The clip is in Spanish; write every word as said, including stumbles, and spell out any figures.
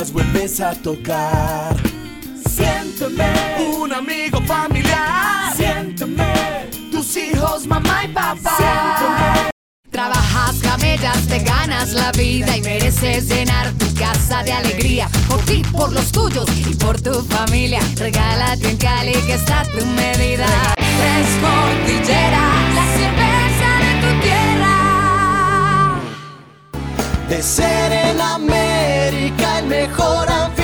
puertas vuelves a tocar. Siénteme, un amigo familiar. Siénteme, tus hijos, mamá y papá. Siénteme. Trabajas, camellas, te ganas la vida y mereces llenar tu casa de alegría. Por ti, por los tuyos y por tu familia. Regálate en Cali que está a tu medida. Tres Cordillera, la cerveza de tu tierra. De ser en América el mejor anfitrión.